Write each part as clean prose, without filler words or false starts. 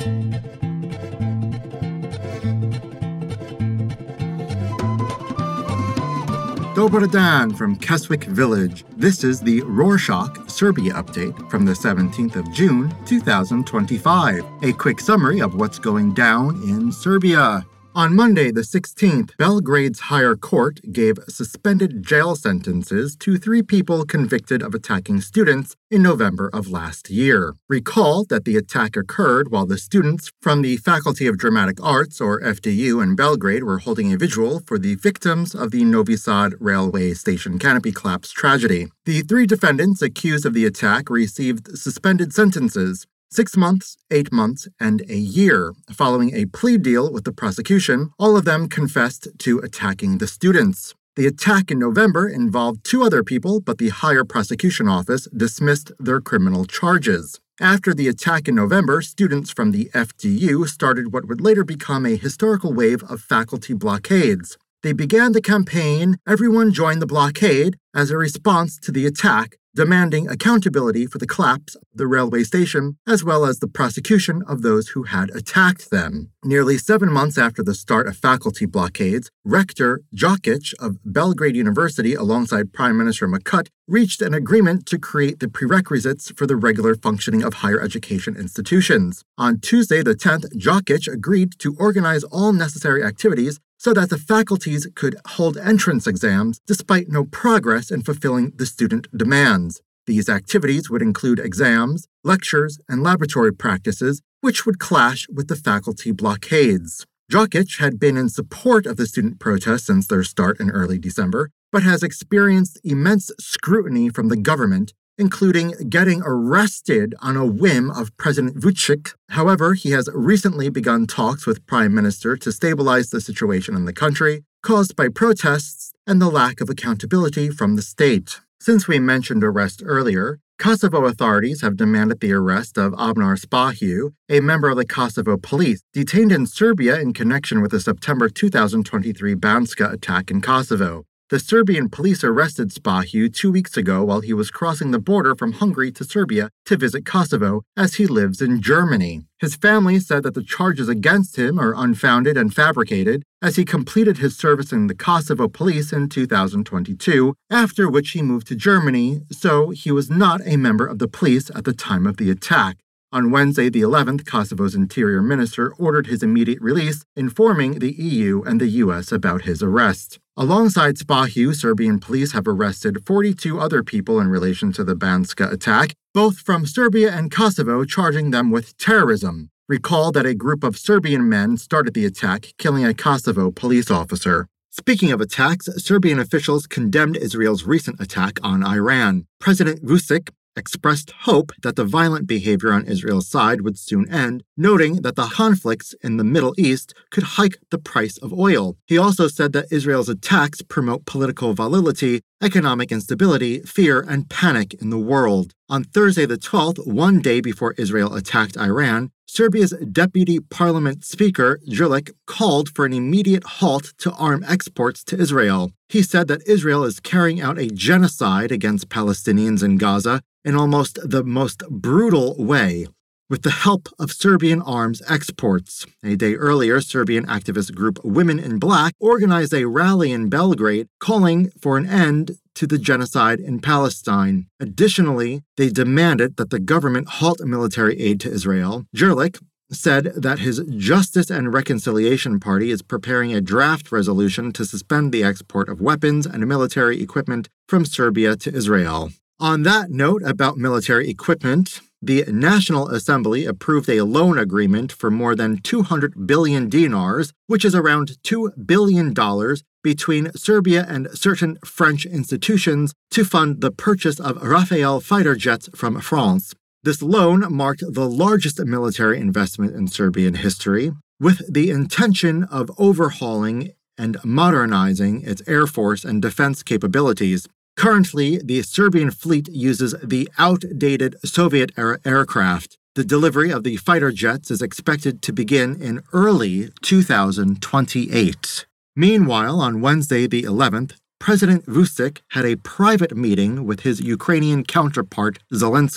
Dobar dan from Keswick Village. This is the Rorschach Serbia update from the 17th of June, 2025. A quick summary of what's going down in Serbia. On Monday, the 16th, Belgrade's higher court gave suspended jail sentences to 3 people convicted of attacking students in November of last year. Recall that the attack occurred while the students from the Faculty of Dramatic Arts, or FDU, in Belgrade were holding a vigil for the victims of the Novi Sad railway station canopy collapse tragedy. The 3 defendants accused of the attack received suspended sentences: 6 months, 8 months, and a year. Following a plea deal with the prosecution, all of them confessed to attacking the students. The attack in November involved 2 other people, but the higher prosecution office dismissed their criminal charges. After the attack in November, students from the FDU started what would later become a historical wave of faculty blockades. They began the campaign "Everyone Join the Blockade" as a response to the attack, demanding accountability for the collapse of the railway station, as well as the prosecution of those who had attacked them. Nearly 7 months after the start of faculty blockades, Rector Djokic of Belgrade University, alongside Prime Minister Makut, reached an agreement to create the prerequisites for the regular functioning of higher education institutions. On Tuesday, the 10th, Djokic agreed to organize all necessary activities so that the faculties could hold entrance exams despite no progress in fulfilling the student demands. These activities would include exams, lectures, and laboratory practices, which would clash with the faculty blockades. Djokic had been in support of the student protests since their start in early December, but has experienced immense scrutiny from the government, including getting arrested on a whim of President Vučić. However, he has recently begun talks with Prime Minister to stabilize the situation in the country, caused by protests and the lack of accountability from the state. Since we mentioned arrest earlier, Kosovo authorities have demanded the arrest of Abnar Spahiu, a member of the Kosovo police, detained in Serbia in connection with the September 2023 Banska attack in Kosovo. The Serbian police arrested Spahiu 2 weeks ago while he was crossing the border from Hungary to Serbia to visit Kosovo, as he lives in Germany. His family said that the charges against him are unfounded and fabricated, as he completed his service in the Kosovo police in 2022, after which he moved to Germany, so he was not a member of the police at the time of the attack. On Wednesday, the 11th, Kosovo's interior minister ordered his immediate release, informing the EU and the US about his arrest. Alongside Spahiu, Serbian police have arrested 42 other people in relation to the Banska attack, both from Serbia and Kosovo, charging them with terrorism. Recall that a group of Serbian men started the attack, killing a Kosovo police officer. Speaking of attacks, Serbian officials condemned Israel's recent attack on Iran. President Vučić expressed hope that the violent behavior on Israel's side would soon end, noting that the conflicts in the Middle East could hike the price of oil. He also said that Israel's attacks promote political volatility, economic instability, fear, and panic in the world. On Thursday the 12th, 1 day before Israel attacked Iran, Serbia's Deputy Parliament Speaker, Đurić, called for an immediate halt to arm exports to Israel. He said that Israel is carrying out a genocide against Palestinians in Gaza in almost the most brutal way, with the help of Serbian arms exports. A day earlier, Serbian activist group Women in Black organized a rally in Belgrade calling for an end to the genocide in Palestine. Additionally, they demanded that the government halt military aid to Israel. Đurić said that his Justice and Reconciliation Party is preparing a draft resolution to suspend the export of weapons and military equipment from Serbia to Israel. On that note about military equipment, the National Assembly approved a loan agreement for more than 200 billion dinars, which is around $2 billion, between Serbia and certain French institutions to fund the purchase of Rafale fighter jets from France. This loan marked the largest military investment in Serbian history, with the intention of overhauling and modernizing its air force and defense capabilities. Currently, the Serbian fleet uses the outdated Soviet-era aircraft. The delivery of the fighter jets is expected to begin in early 2028. Meanwhile, on Wednesday the 11th, President Vučić had a private meeting with his Ukrainian counterpart Zelensky.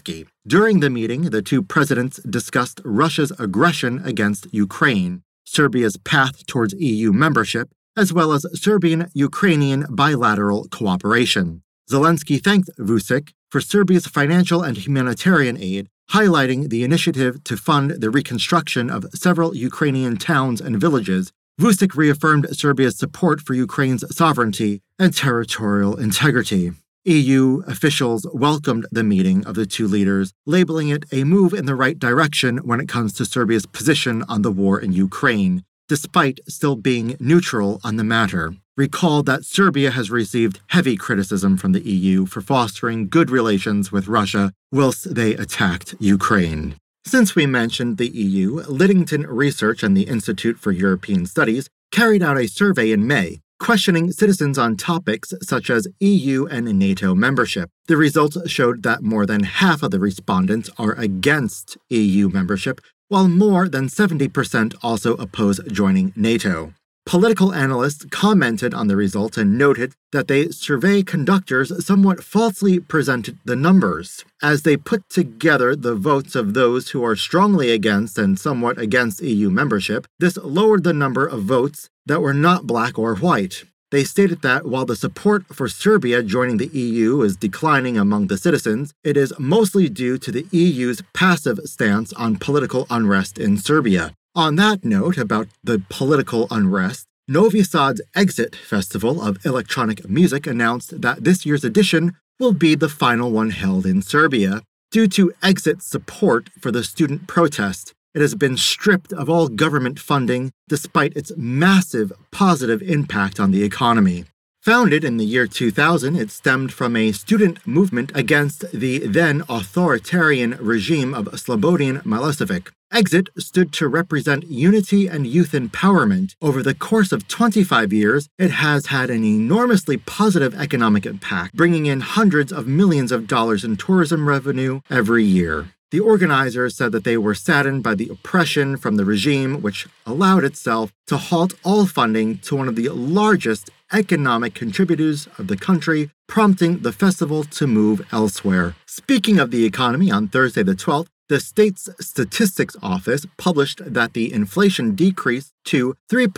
During the meeting, the two presidents discussed Russia's aggression against Ukraine, Serbia's path towards EU membership, as well as Serbian-Ukrainian bilateral cooperation. Zelensky thanked Vučić for Serbia's financial and humanitarian aid, highlighting the initiative to fund the reconstruction of several Ukrainian towns and villages. Vučić reaffirmed Serbia's support for Ukraine's sovereignty and territorial integrity. EU officials welcomed the meeting of the two leaders, labeling it a move in the right direction when it comes to Serbia's position on the war in Ukraine, despite still being neutral on the matter. Recall that Serbia has received heavy criticism from the EU for fostering good relations with Russia whilst they attacked Ukraine. Since we mentioned the EU, Lidington Research and the Institute for European Studies carried out a survey in May, questioning citizens on topics such as EU and NATO membership. The results showed that more than half of the respondents are against EU membership, while more than 70% also oppose joining NATO. Political analysts commented on the results and noted that the survey conductors somewhat falsely presented the numbers. As they put together the votes of those who are strongly against and somewhat against EU membership, this lowered the number of votes that were not black or white. They stated that while the support for Serbia joining the EU is declining among the citizens, it is mostly due to the EU's passive stance on political unrest in Serbia. On that note about the political unrest, Novi Sad's Exit Festival of Electronic Music announced that this year's edition will be the final one held in Serbia. Due to Exit's support for the student protest, it has been stripped of all government funding despite its massive positive impact on the economy. Founded in the year 2000, it stemmed from a student movement against the then authoritarian regime of Slobodan Milosevic. Exit stood to represent unity and youth empowerment. Over the course of 25 years, it has had an enormously positive economic impact, bringing in hundreds of millions of dollars in tourism revenue every year. The organizers said that they were saddened by the oppression from the regime, which allowed itself to halt all funding to one of the largest economic contributors of the country, prompting the festival to move elsewhere. Speaking of the economy, on Thursday the 12th, the state's statistics office published that the inflation decreased to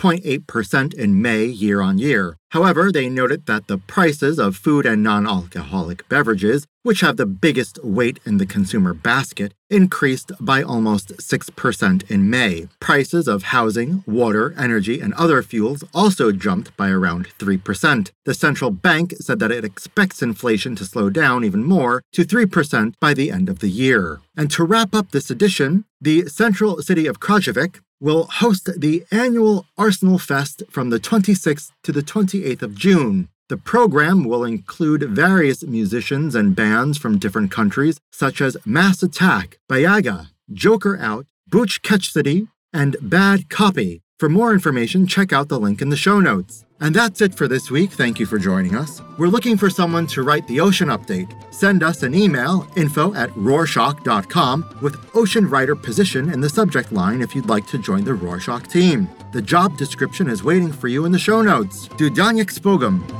3.8% in May year-on-year. However, they noted that the prices of food and non-alcoholic beverages, which have the biggest weight in the consumer basket, increased by almost 6% in May. Prices of housing, water, energy, and other fuels also jumped by around 3%. The central bank said that it expects inflation to slow down even more to 3% by the end of the year. And to wrap up this edition, the central city of Kragujevac will host the annual Arsenal Fest from the 26th to the 28th of June. The program will include various musicians and bands from different countries, such as Mass Attack, Bayaga, Joker Out, Butch Ketchcity, and Bad Copy. For more information, check out the link in the show notes. And that's it for this week. Thank you for joining us. We're looking for someone to write the Ocean Update. Send us an email, info@rorschach.com, with Ocean Writer position in the subject line if you'd like to join the Rorschach team. The job description is waiting for you in the show notes. Dudaniak Spogum.